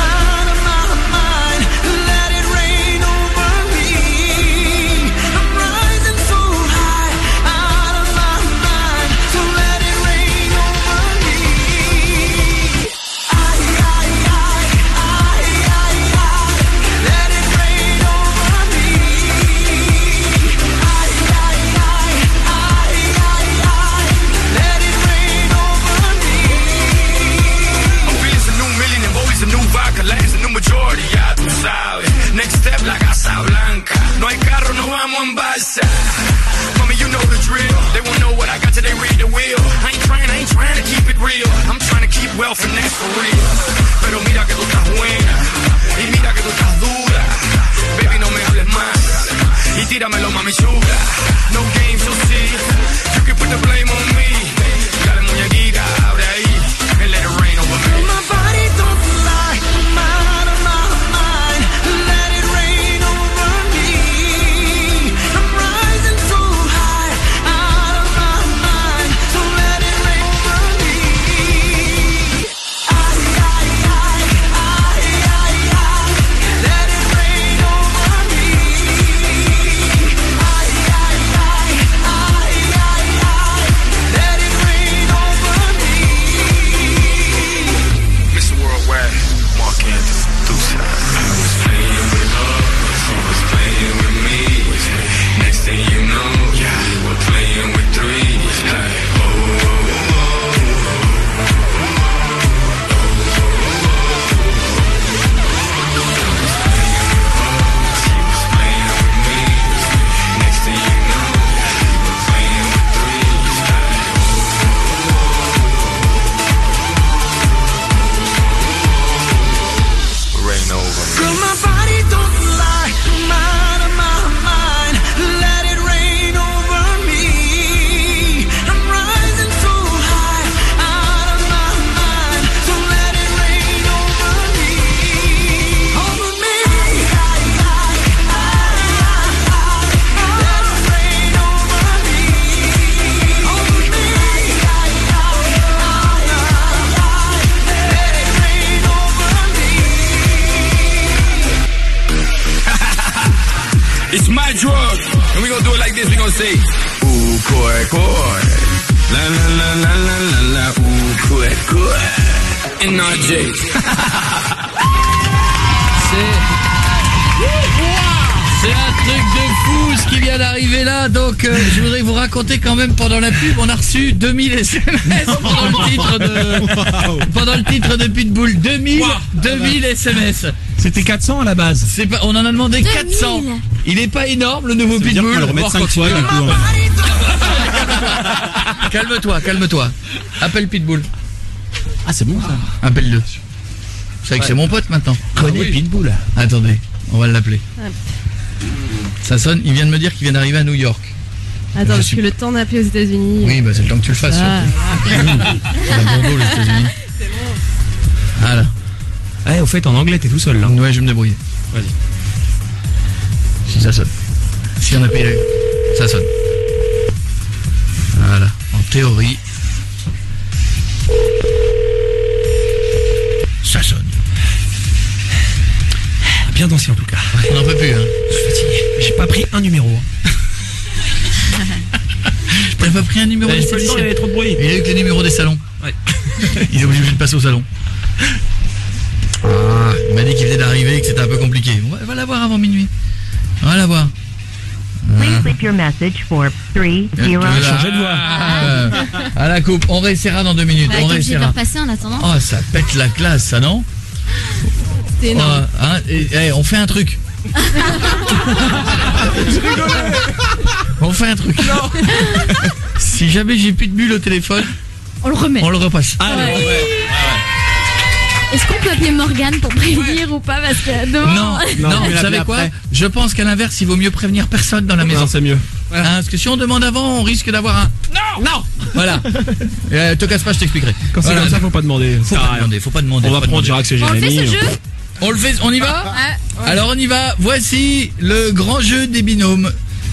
Next step la Casa Blanca. No hay carro, no vamos en balsa. Mommy, you know the drill. They won't know what I got till they read the wheel. I ain't trying to keep it real. I'm trying to keep wealth and that's for real. Pero mira que tú estás buena. Y mira que tú estás dura. Baby, no me hables más. Y tíramelo, mami chula. No games, you'll see. You can put the blame on me. Dale muñequita, abre ahí. And let it rain over me. My body don't lie. It's my drug, and we gonna do it like this. We gonna say, ooh, coy, coy, la la la la la la la, ooh, coy, coy, NRJ. C'est un truc de fou ce qui vient d'arriver là. Donc je voudrais vous raconter quand même, pendant la pub on a reçu 2000 SMS pendant le titre de Pitbull. 2000 SMS. C'était 400 à la base. On en a demandé 400. Il est pas énorme le nouveau Pitbull. On va le remettre 5 fois du coup. Calme-toi. Appelle Pitbull. Ah c'est bon ça. Appelle-le. C'est vrai que c'est mon pote maintenant. Connais Pitbull. Attendez, on va l'appeler. Ça sonne, il vient de me dire qu'il vient d'arriver à New York. Attends, parce que le temps d'appeler aux États-Unis. Oui, bah c'est le temps que tu le fasses. Ah. Surtout. C'est à Bordeaux, les États-Unis. C'est bon. Voilà. Ouais, au fait, en anglais, t'es tout seul là. Ouais, je vais me débrouiller. Vas-y. Si ça sonne. Si on appuie là, ça sonne. Voilà. En théorie. Ça sonne. Bien dansé en tout cas. On n'en peut plus, hein. Je suis fatigué. J'ai pas pris un numéro. T'as pas pris un numéro J'ai des pas le temps, il y avait trop de bruit. Il y a eu que les numéros des salons. Ouais. Il est obligé de passer au salon. Ah, il m'a dit qu'il venait d'arriver et que c'était un peu compliqué. On va la voir avant minuit. On va la voir. Please leave your message for 30. Changer de voix. À la coupe. On réessayera dans 2 minutes. On T'es obligé de réessayera. le repasser en attendant. Oh, ça pète la classe, ça, non? C'est énorme. On fait un truc. On fait un truc. Si jamais j'ai plus de bulles au téléphone, On le remet. on le repasse. Allez, ouais. Est-ce qu'on peut appeler Morgane pour prévenir ou pas? Parce que demain. Non, vous savez quoi? Je pense qu'à l'inverse, il vaut mieux prévenir personne dans la maison. Non, c'est mieux. Hein, parce que si on demande avant, on risque d'avoir un non. Voilà. Te casse pas, je t'expliquerai. Quand c'est Voilà. comme ça, faut pas demander. Faut pas demander. On va prendre, on dira que c'est On le fait Jérémy. ce jeu? On le fait, on y va? Alors on y va. Voici le grand jeu des binômes.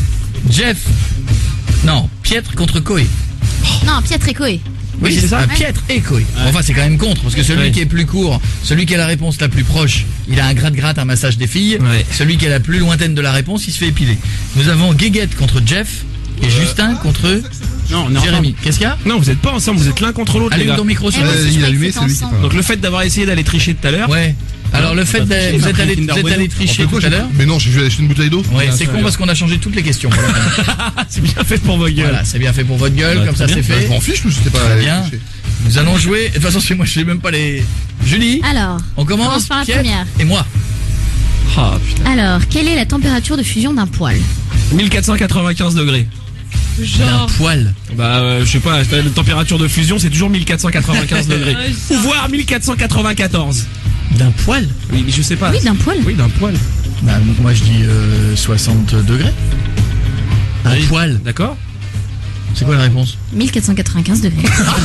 Pietre contre Koé. Non, Pietre et Koé. Oui, c'est ça. Pietre et Koé. Enfin, c'est quand même contre, parce que celui qui est plus court, celui qui a la réponse la plus proche, il a un gratte-gratte, un massage des filles. Celui qui est la plus lointaine de la réponse, il se fait épiler. Nous avons Guéguette contre Jeff et Justin contre Jérémy. Qu'est-ce qu'il y a? Non, vous êtes pas ensemble, vous êtes l'un contre l'autre. Allume ton micro sur il a allumé, c'est lui qui parle. Donc le fait d'avoir essayé d'aller tricher tout à l'heure. Ouais. Alors le fait que vous êtes allé tricher tout à l'heure. Mais non, j'ai acheté une bouteille d'eau. Ouais, c'est con parce qu'on a changé toutes les questions. C'est bien fait pour votre gueule. Voilà, c'est bien fait pour votre gueule, comme ça c'est fait. Je m'en fiche, je sais pas. Très bien. Nous allons jouer. De toute façon, moi je sais même pas les. Julie. Alors. On commence par la Pierre première. Et moi. Ah putain. Alors, quelle est la température de fusion d'un poil? 1495 degrés. Un poil. Bah, je sais pas, la température de fusion c'est toujours 1495 degrés. Ou voire 1494. D'un poil? Oui, mais je sais pas. Oui, d'un poil. Oui, d'un poil. Bah, moi je dis 60 degrés. Un poil. D'accord. C'est quoi la réponse? 1495 degrés.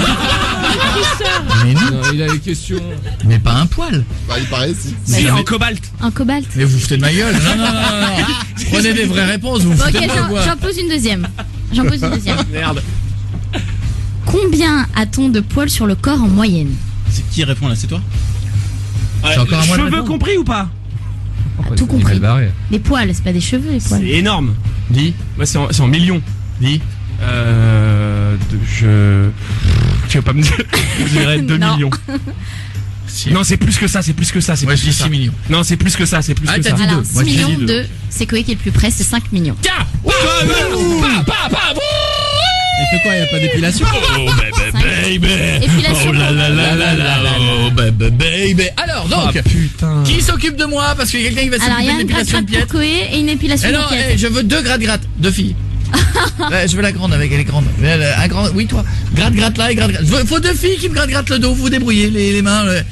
Mais non. Il a les questions. Mais pas un poil. Bah, il paraît, si. Si, en cobalt. En cobalt. Mais vous foutez de ma gueule. Non. Prenez des vraies réponses, vous Bon, foutez ok, de moi. j'en pose une deuxième. Merde. Combien a-t-on de poils sur le corps en moyenne? C'est qui répond là? C'est toi? J'ai encore un mois de Cheveux répondre. compris ou pas? Tout compris. Les poils, c'est pas des cheveux, les poils. C'est énorme. Dis. Ouais, c'est en millions. Dis. Tu vas pas me dire. Je dirais 2 Non. millions. Non, c'est plus que ça, c'est plus que ça, c'est Moi plus je que dis ça. 6 millions. Non, c'est plus que ça, c'est plus Ah, que t'as ça. dit Alors, deux. 6 Moi, je millions dis deux. de. C'est Koé qui est le plus près, c'est 5 millions. Tiens. Il fait quoi? Il y a pas d'épilation? Oh baby. Épilation. Oh là là là là là. Oh baby. Alors donc, putain. qui s'occupe de moi? Parce qu'il y a quelqu'un qui va Alors, il y s'occuper a de un l'épilation de gratte-gratte pour Pietre. Koé et une épilation Eh pour non, Pietre. je veux 2 gratte-gratte, 2 filles. Ouais, je veux la grande avec, elle est grande. Un grand, oui toi. Gratte-gratte là et gratte-gratte. Faut 2 filles qui me gratte-gratte le dos, vous débrouillez les mains. Allez.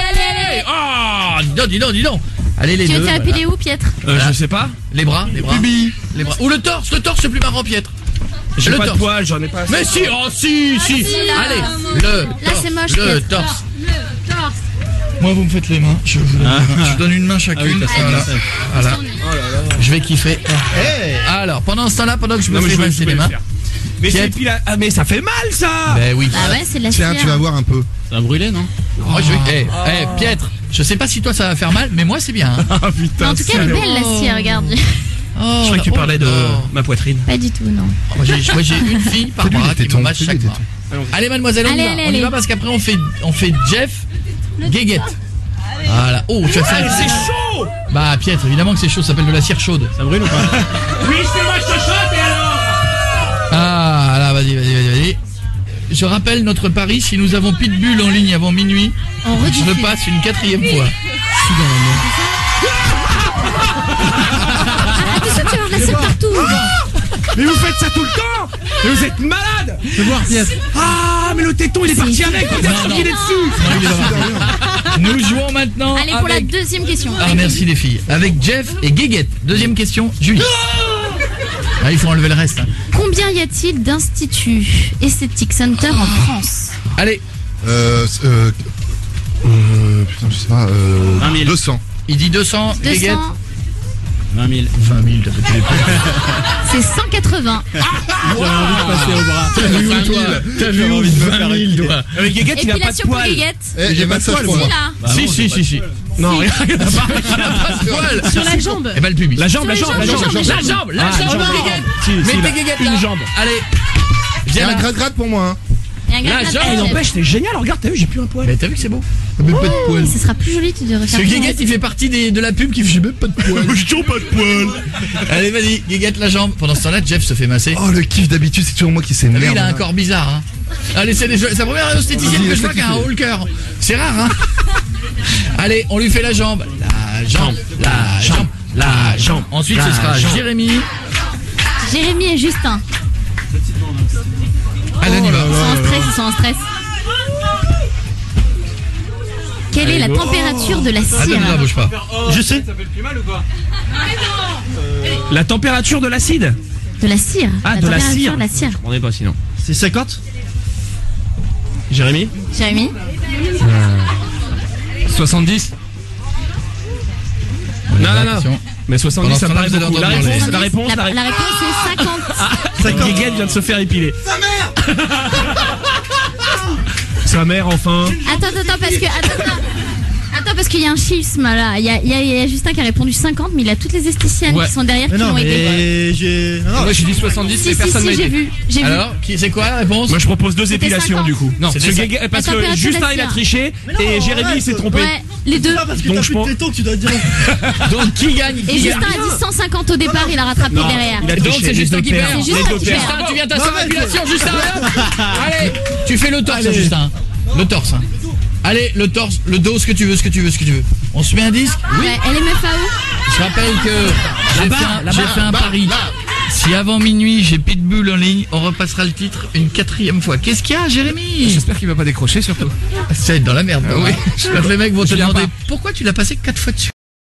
Oh, dis donc. Allez les Tu veux deux. te faire épiler où, Pietre? Je sais pas. Les bras. Les bras. Ou le torse c'est plus marrant, Pietre. J'ai Le pas de torse. poil, j'en ai pas. Mais si, si. là. Allez, le torse. c'est moche, Le Pietre. torse. Moi, vous me faites les mains. Je vous donne une main. Je donne une main chacune. Voilà. Je vais kiffer. Alors, pendant ce temps-là, pendant que je me Non, mais fais je vais masser le les mains. faire. Mais c'est mais ça fait mal ça. Ben oui. Bah ouais, c'est de la Tiens, cire. tu vas voir un peu. Ça va brûler, non? Moi, Pietre, je sais pas si toi ça va faire mal, mais moi c'est bien. Ah Mais putain. en tout cas, elle est belle, la cire, regarde. Oh, Je croyais que tu parlais de ma poitrine. Pas du tout, non. Moi j'ai une fille par Fais-lui bras les qui me tétons, match fais-lui chaque les bras. Allez mademoiselle, on y va. On y va parce qu'après on fait Jeff, Guéguette. Voilà. Oh, tu vas faire. C'est chaud. Bah Pietre, évidemment que c'est chaud, ça s'appelle de la cire chaude. Ça brûle ou pas? Oui, c'est moi chochotte et alors. Ah là, vas-y. Je rappelle notre pari, si nous avons Pitbull en ligne avant minuit, je le passe une 4e fois. Attention, tu vas avoir de la cire partout. Mais vous faites ça tout le temps. Mais vous êtes malade. Fais voir, Pietre. Ah, mais le téton il est parti avec. Regarde il est dessus. Nous jouons maintenant Allez, pour la deuxième question. Ah merci les filles. Avec Jeff et Guéguette. Deuxième question, Julie. Ah, il faut enlever le reste. Hein. Combien y a-t-il d'instituts Aesthetic Center en France? Allez. Putain, je sais pas. 20 000. 200. Il dit 200, Guéguette. 200, 20 000. 20 000, t'as fait les prix. c'est 180. J'avais envie de passer au bras. T'as vu où, toi? T'as vu où 20 000, toi? Avec Guéguette, il a pas de Épilation pour poils. Guéguette. Eh, j'ai massage pour Si moi. là. Si. Non, rien. Il a pas de poil. Sur la jambe. Eh ben, le pubis. La jambe, Sur la les jambe, la jambes, jambe. les jambes. La jambe, Ah, Guéguette. Si, Mettez là, Guéguette une là. jambe. Allez. Il y Viens a un là. gratte-gratte pour moi. Hein. Il y a un La gratte-gratte jambe. à la chèvre. N'empêche, c'est génial, regarde, t'as vu, j'ai plus un poil. Mais t'as vu que c'est beau? Mais pas de poil. Ce sera plus joli, tu devrais Ce faire. Guéguette, il fait partie de la pub qui fait j'ai même pas de poil. J'ai toujours pas de poil. Allez, vas-y, Guéguette la jambe. Pendant ce temps-là, Jeff se fait masser. Oh, le kiff d'habitude, c'est toujours moi qui Lui, s'énerve. il a un corps bizarre, hein. Allez, c'est sa première esthéticienne que je vois qui a un haut le cœur. C'est rare, hein. Allez, on lui fait la jambe. La jambe, la jambe, la jambe. Ensuite, ce sera Jérémy. Jérémy et Justin. Allez, on y va. Ils sont en stress. Quelle est la température de la Attends, cire? ne bouge pas. Je sais. La température de l'acide. De la cire. Ah, La de la température cire. de la cire. Je comprenais pas sinon. C'est 50? Jérémy Jérémy? 70. Non. Mais 70, ça me paraît beaucoup. La réponse, La réponse est 50. Guéguette vient de se faire épiler. Sa mère, enfin. Attends, parce qu'il y a un schisme là. Il y a Justin qui a répondu 50, mais il a toutes les esthéticiennes Ouais. qui sont derrière qui non, l'ont aidé. mais j'ai. Non, Moi, j'ai dit 70, mais personne m'a j'ai aidé. vu. J'ai vu. Alors, c'est quoi la réponse? Moi, je propose 2 C'était épilations 50. du coup. Non, Parce c'était que ça. Guéguette- parce La que température de Justin la il a cire. triché et Jérémy s'est trompé. Ouais, les deux. parce que Donc, t'as je plus de pense- tétons que tu dois dire. Donc, qui gagne? Et Qui Justin gagne a dit 150 au départ, il a rattrapé Non, derrière. il a Donc, triché, c'est les Justin deux qui pères. perd. C'est Justin qui perd. Justin, tu viens ta Non, mais- épilation, Justin. Allez, tu fais le torse, Justin. Le torse. Hein. Allez, le torse, le dos, ce que tu veux. On se met un disque? Ouais, LMFAO. Je rappelle que j'ai fait un pari. Si avant minuit j'ai Pitbull en ligne, on repassera le titre une 4e fois. Qu'est-ce qu'il y a, Jérémy? J'espère qu'il va pas décrocher surtout. C'est dans la merde. Oui. J'espère que les mecs vont te Je viens demander pas. pourquoi tu l'as passé 4 fois dessus.